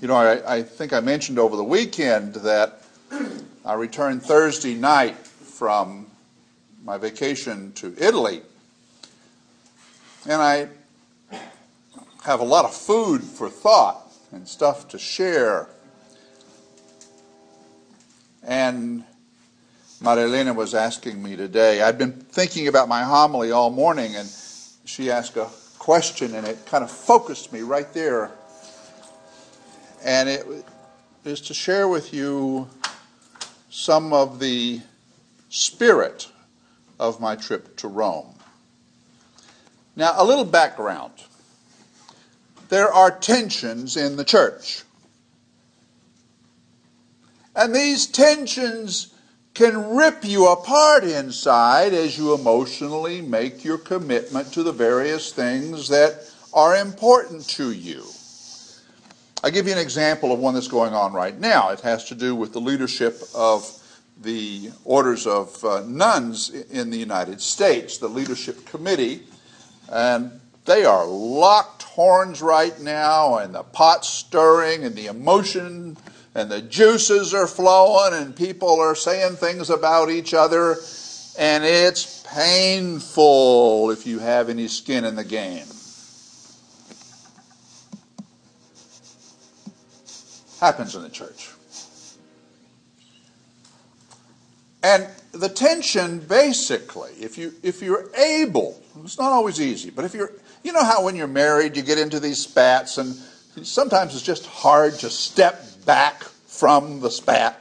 I think I mentioned over the weekend that I returned Thursday night from my vacation to Italy. And I have a lot of food for thought and stuff to share. And Marilena was asking me today, I'd been thinking about my homily all morning, and she asked a question, and it kind of focused me right there. And it is to share with you some of the spirit of my trip to Rome. Now, a little background. There are tensions in the church. And these tensions can rip you apart inside as you emotionally make your commitment to the various things that are important to you. I'll give you an example of one that's going on right now. It has to do with the leadership of the orders of nuns in the United States, the leadership committee. And they are locked horns right now, and the pot's stirring, and the emotion and the juices are flowing, and people are saying things about each other, and it's painful if you have any skin in the game. Happens in the church. And the tension, basically, if you're able, it's not always easy, but if you know how when you're married you get into these spats, and sometimes it's just hard to step back from the spat.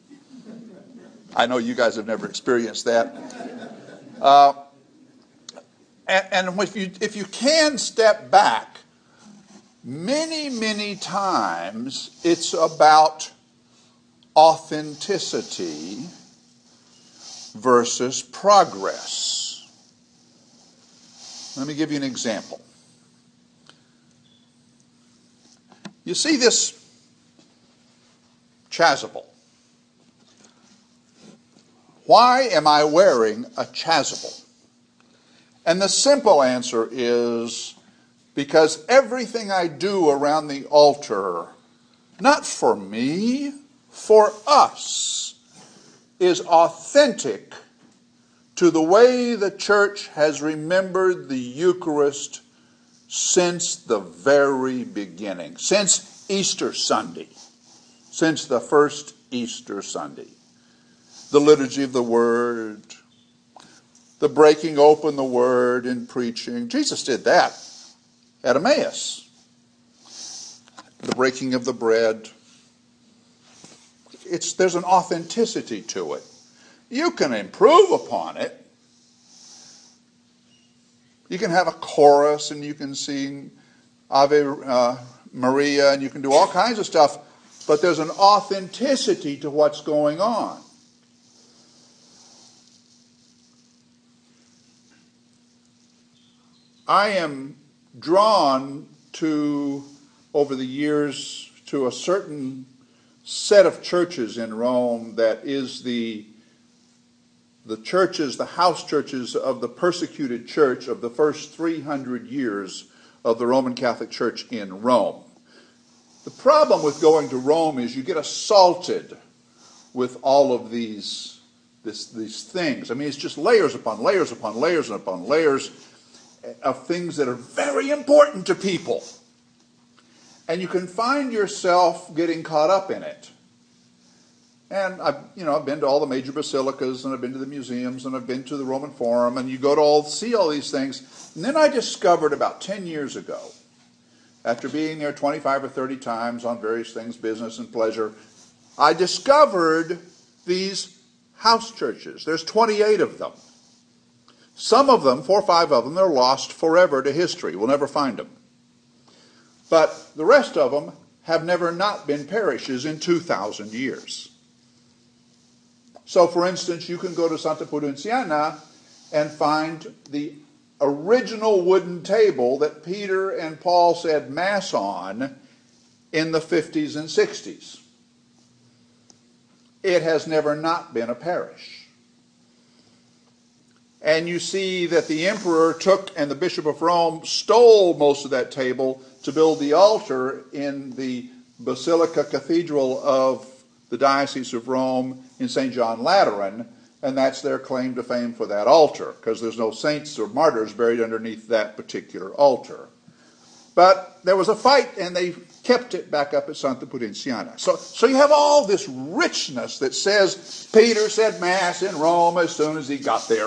I know you guys have never experienced that. And if you can step back, many times it's about authenticity versus progress. Let me give you an example. You see this chasuble. Why am I wearing a chasuble? And the simple answer is because everything I do around the altar, not for me, for us, is authentic to the way the church has remembered the Eucharist since the very beginning, since Easter Sunday, since the first Easter Sunday. The liturgy of the Word, the breaking open the Word in preaching. Jesus did that at Emmaus. The breaking of the bread. There's an authenticity to it. You can improve upon it. You can have a chorus, and you can sing Ave Maria, and you can do all kinds of stuff, but there's an authenticity to what's going on. I am drawn to, over the years, to a certain set of churches in Rome that is the churches, the house churches of the persecuted church of the first 300 years of the Roman Catholic Church in Rome. The problem with going to Rome is you get assaulted with all of these things. I mean, it's just layers upon layers upon layers upon layers of things that are very important to people. And you can find yourself getting caught up in it. And I've been to all the major basilicas, and I've been to the museums, and I've been to the Roman Forum, and you go to see all these things. And then I discovered about 10 years ago, after being there 25 or 30 times on various things, business and pleasure, I discovered these house churches. There's 28 of them. Some of them, 4 or 5 of them, they're lost forever to history. We'll never find them. But the rest of them have never not been parishes in 2,000 years. So, for instance, you can go to Santa Pudenziana and find the original wooden table that Peter and Paul said Mass on in the 50s and 60s. It has never not been a parish. And you see that the emperor took, and the Bishop of Rome stole most of that table to build the altar in the Basilica Cathedral of the Diocese of Rome in St. John Lateran, and that's their claim to fame for that altar, because there's no saints or martyrs buried underneath that particular altar. But there was a fight, and they kept it back up at Santa Pudenziana. So you have all this richness that says Peter said Mass in Rome as soon as he got there.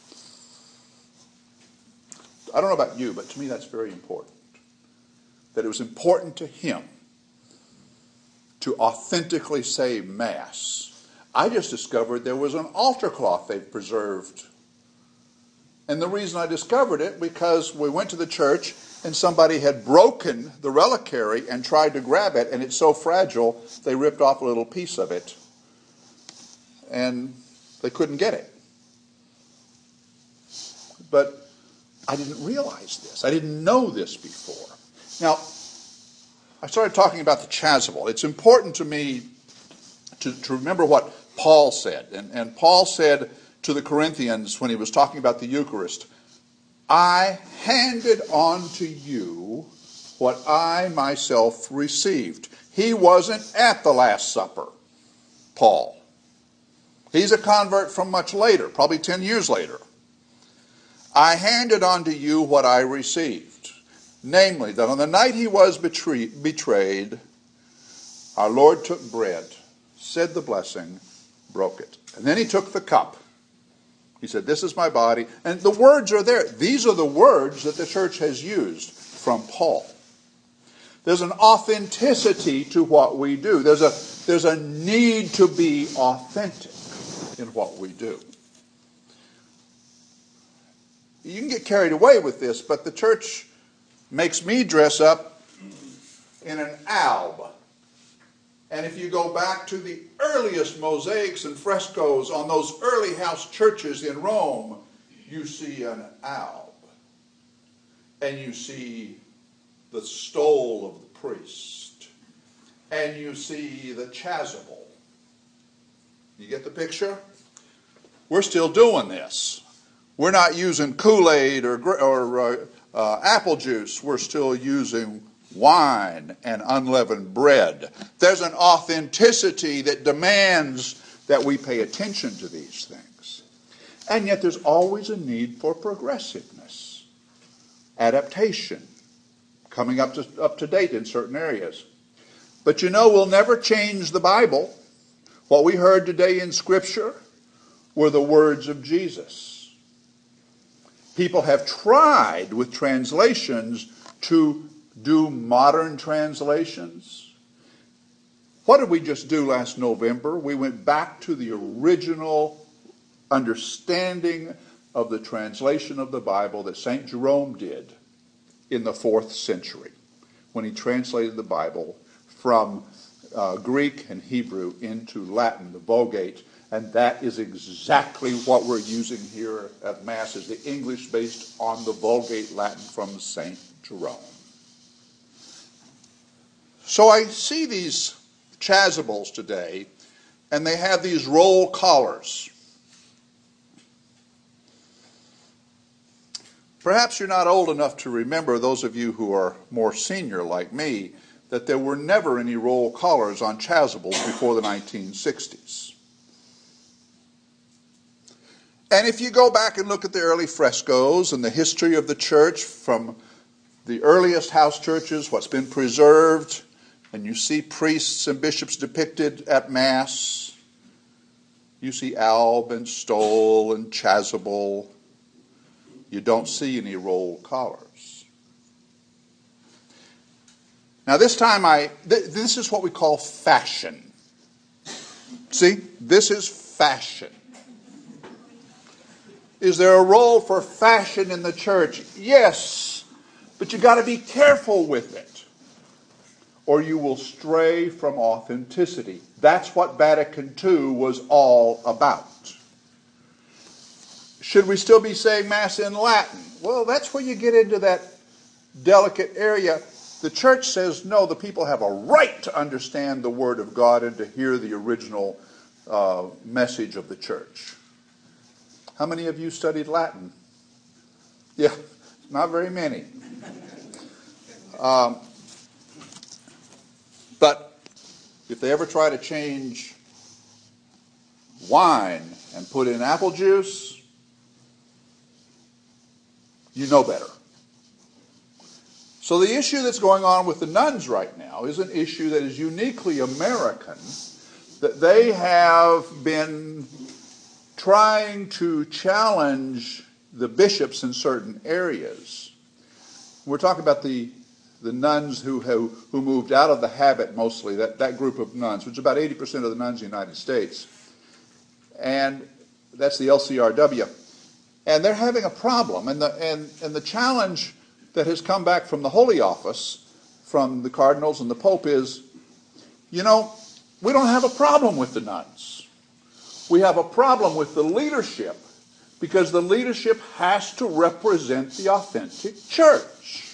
I don't know about you, but to me that's very important. That it was important to him to authentically say Mass. I just discovered there was an altar cloth they've preserved. And the reason I discovered it, because we went to the church and somebody had broken the reliquary and tried to grab it, and it's so fragile, they ripped off a little piece of it. And they couldn't get it. But I didn't realize this. I didn't know this before. Now, I started talking about the chasuble. It's important to me to remember what Paul said. And Paul said to the Corinthians when he was talking about the Eucharist, I handed on to you what I myself received. He wasn't at the Last Supper, Paul. He's a convert from much later, probably 10 years later. I handed on to you what I received. Namely, that on the night he was betrayed, our Lord took bread, said the blessing, broke it. And then he took the cup. He said, this is my body. And the words are there. These are the words that the church has used from Paul. There's an authenticity to what we do. There's a need to be authentic in what we do. You can get carried away with this, but the church makes me dress up in an alb. And if you go back to the earliest mosaics and frescoes on those early house churches in Rome, you see an alb. And you see the stole of the priest. And you see the chasuble. You get the picture? We're still doing this. We're not using Kool-Aid or apple juice. We're still using wine and unleavened bread. There's an authenticity that demands that we pay attention to these things. And yet there's always a need for progressiveness, adaptation, coming up to date in certain areas. But you know, we'll never change the Bible. What we heard today in Scripture were the words of Jesus. People have tried with translations to do modern translations. What did we just do last November? We went back to the original understanding of the translation of the Bible that St. Jerome did in the 4th century when he translated the Bible from Greek and Hebrew into Latin, the Vulgate. And that is exactly what we're using here at Mass, is the English based on the Vulgate Latin from St. Jerome. So I see these chasubles today, and they have these roll collars. Perhaps you're not old enough to remember, those of you who are more senior like me, that there were never any roll collars on chasubles before the 1960s. And if you go back and look at the early frescoes and the history of the church from the earliest house churches, what's been preserved, and you see priests and bishops depicted at Mass, you see alb and stole and chasuble. You don't see any roll collars. Now this time this is what we call fashion. See, this is fashion. Is there a role for fashion in the church? Yes, but you got to be careful with it, or you will stray from authenticity. That's what Vatican II was all about. Should we still be saying Mass in Latin? Well, that's where you get into that delicate area. The church says, no, the people have a right to understand the Word of God and to hear the original message of the church. How many of you studied Latin? Yeah, not very many. But if they ever try to change wine and put in apple juice, you know better. So the issue that's going on with the nuns right now is an issue that is uniquely American, that they have been trying to challenge the bishops in certain areas. We're talking about the nuns who moved out of the habit mostly, that group of nuns, which is about 80% of the nuns in the United States. And that's the LCRW. And they're having a problem. And the challenge that has come back from the Holy Office, from the cardinals and the Pope is, we don't have a problem with the nuns. We have a problem with the leadership, because the leadership has to represent the authentic church.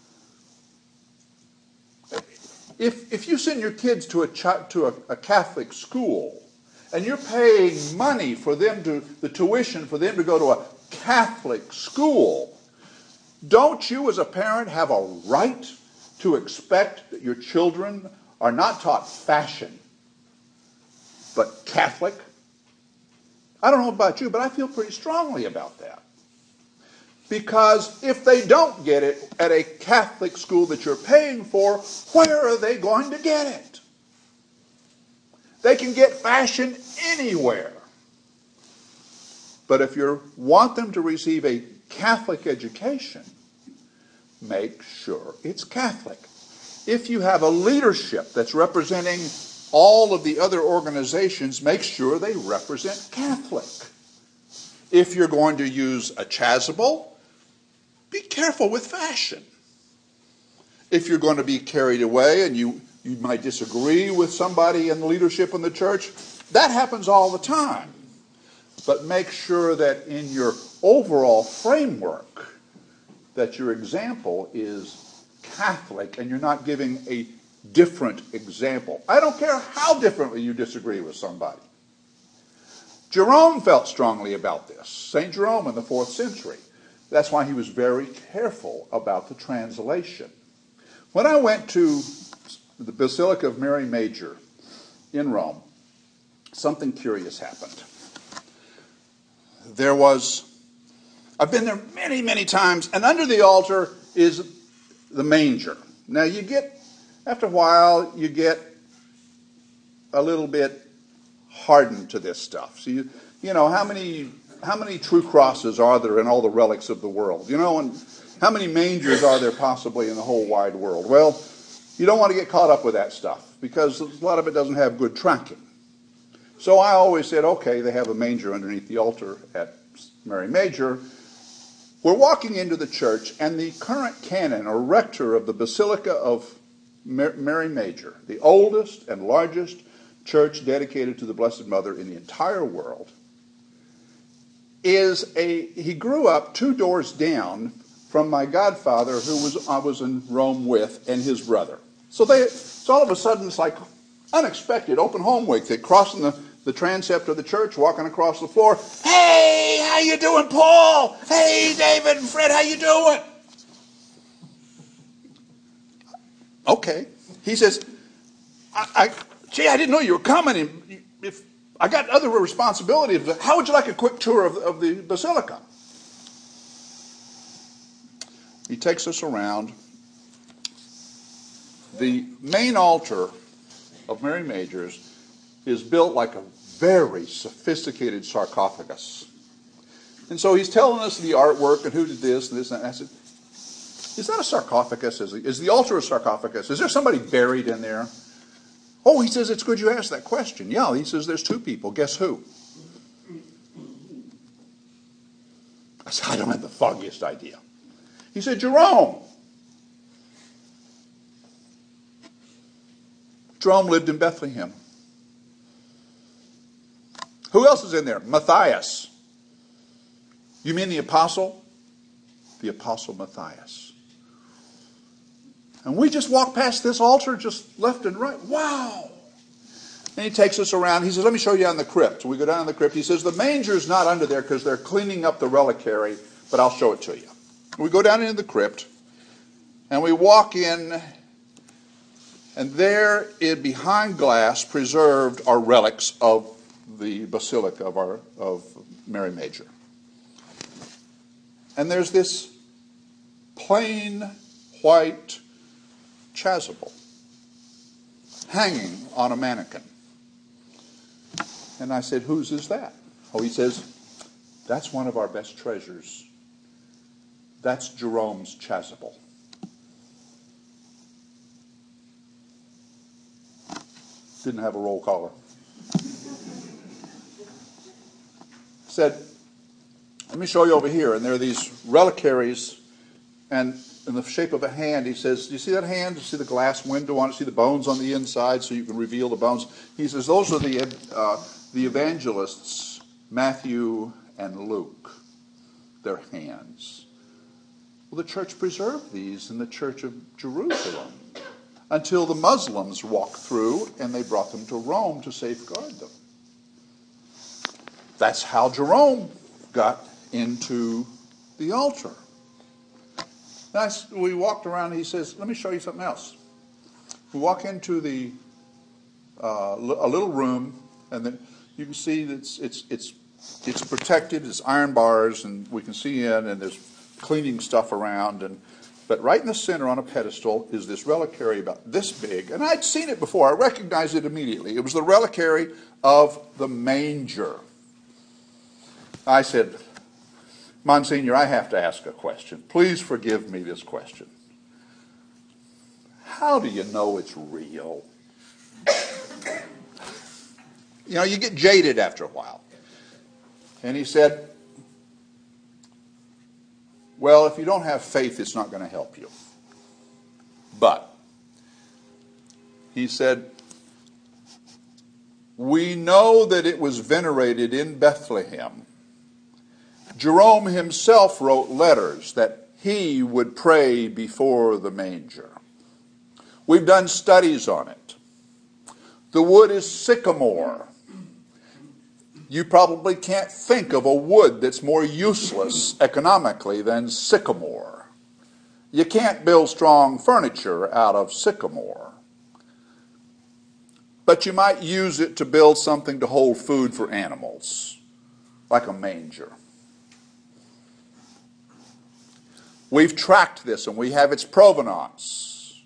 If you send your kids to a Catholic school, and you're paying money for them the tuition for them to go to a Catholic school, don't you as a parent have a right to expect that your children are not taught fashion, but Catholic? I don't know about you, but I feel pretty strongly about that. Because if they don't get it at a Catholic school that you're paying for, where are they going to get it? They can get fashion anywhere. But if you want them to receive a Catholic education, make sure it's Catholic. If you have a leadership that's representing all of the other organizations, make sure they represent Catholic. If you're going to use a chasuble, be careful with fashion. If you're going to be carried away and you might disagree with somebody in the leadership in the church, that happens all the time. But make sure that in your overall framework, that your example is Catholic and you're not giving a different example. I don't care how differently you disagree with somebody. Jerome felt strongly about this. St. Jerome in the 4th century. That's why he was very careful about the translation. When I went to the Basilica of Mary Major in Rome, something curious happened. I've been there many, many times, and under the altar is the manger. Now after a while, you get a little bit hardened to this stuff. So how many true crosses are there in all the relics of the world? And how many mangers are there possibly in the whole wide world? Well, you don't want to get caught up with that stuff, because a lot of it doesn't have good tracking. So I always said, okay, they have a manger underneath the altar at Mary Major. We're walking into the church, and the current canon or rector of the Basilica of Mary Major, the oldest and largest church dedicated to the Blessed Mother in the entire world, he grew up 2 doors down from my godfather, who I was in Rome with, and his brother. So all of a sudden it's like unexpected open home week. They're crossing the transept of the church, walking across the floor. Hey, how you doing, Paul? Hey, David and Fred, how you doing? Okay. He says, I didn't know you were coming. And if I got other responsibilities, how would you like a quick tour of the basilica? He takes us around. The main altar of Mary Major's is built like a very sophisticated sarcophagus. And so he's telling us the artwork and who did this and this and that. I said, is that a sarcophagus? Is the altar a sarcophagus? Is there somebody buried in there? Oh, he says, it's good you asked that question. Yeah, he says, there's 2 people. Guess who? I said, I don't have the foggiest idea. He said, Jerome. Jerome lived in Bethlehem. Who else is in there? Matthias. You mean the apostle? The apostle Matthias. And we just walk past this altar just left and right. Wow. And he takes us around. He says, let me show you down the crypt. So we go down the crypt. He says, the manger's not under there because they're cleaning up the reliquary, but I'll show it to you. We go down into the crypt, and we walk in, And there, behind glass, preserved are relics of the Basilica of Mary Major. And there's this plain white chasuble hanging on a mannequin. And I said, whose is that? Oh, he says, that's one of our best treasures. That's Jerome's chasuble. Didn't have a roll caller. Said, let me show you over here. And there are these reliquaries, and in the shape of a hand. He says, do you see that hand? Do you see the glass window on it? See the bones on the inside so you can reveal the bones? He says, those are the evangelists, Matthew and Luke, their hands. Well, the church preserved these in the Church of Jerusalem until the Muslims walked through and they brought them to Rome to safeguard them. That's how Jerome got into the altar. We walked around and he says, let me show you something else. We walk into a little room, and then you can see that it's protected, it's iron bars, and we can see in, and there's cleaning stuff around, but right in the center on a pedestal is this reliquary about this big, and I'd seen it before. I recognized it immediately. It was the reliquary of the manger. I said, Monsignor, I have to ask a question. Please forgive me this question. How do you know it's real? You know, you get jaded after a while. And he said, well, if you don't have faith, it's not going to help you. But, he said, we know that it was venerated in Bethlehem. Jerome himself wrote letters that he would pray before the manger. We've done studies on it. The wood is sycamore. You probably can't think of a wood that's more useless economically than sycamore. You can't build strong furniture out of sycamore. But you might use it to build something to hold food for animals, like a manger. We've tracked this, and we have its provenance.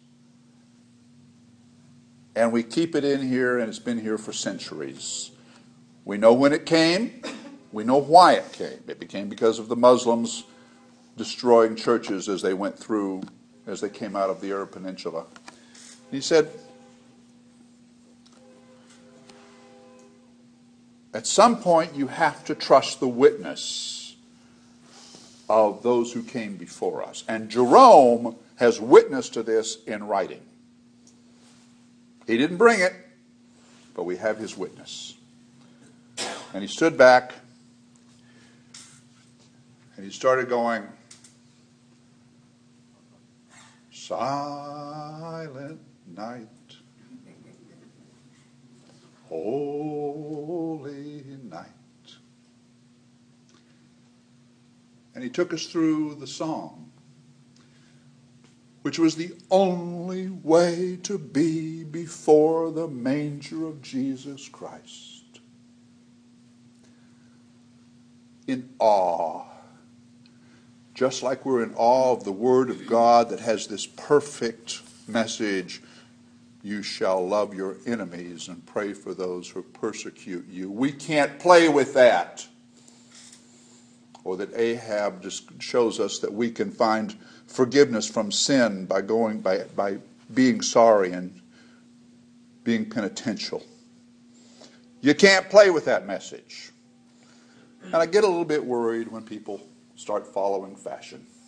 And we keep it in here, and it's been here for centuries. We know when it came. We know why it came. It became because of the Muslims destroying churches as they went through, as they came out of the Arab Peninsula. He said, at some point you have to trust the witness of those who came before us. And Jerome has witnessed to this in writing. He didn't bring it, but we have his witness. And he stood back, and he started going, silent night, holy night. And he took us through the song, which was the only way to be before the manger of Jesus Christ. In awe. Just like we're in awe of the Word of God that has this perfect message, you shall love your enemies and pray for those who persecute you. We can't play with that. Or that Ahab just shows us that we can find forgiveness from sin by being sorry and being penitential. You can't play with that message. And I get a little bit worried when people start following fashion.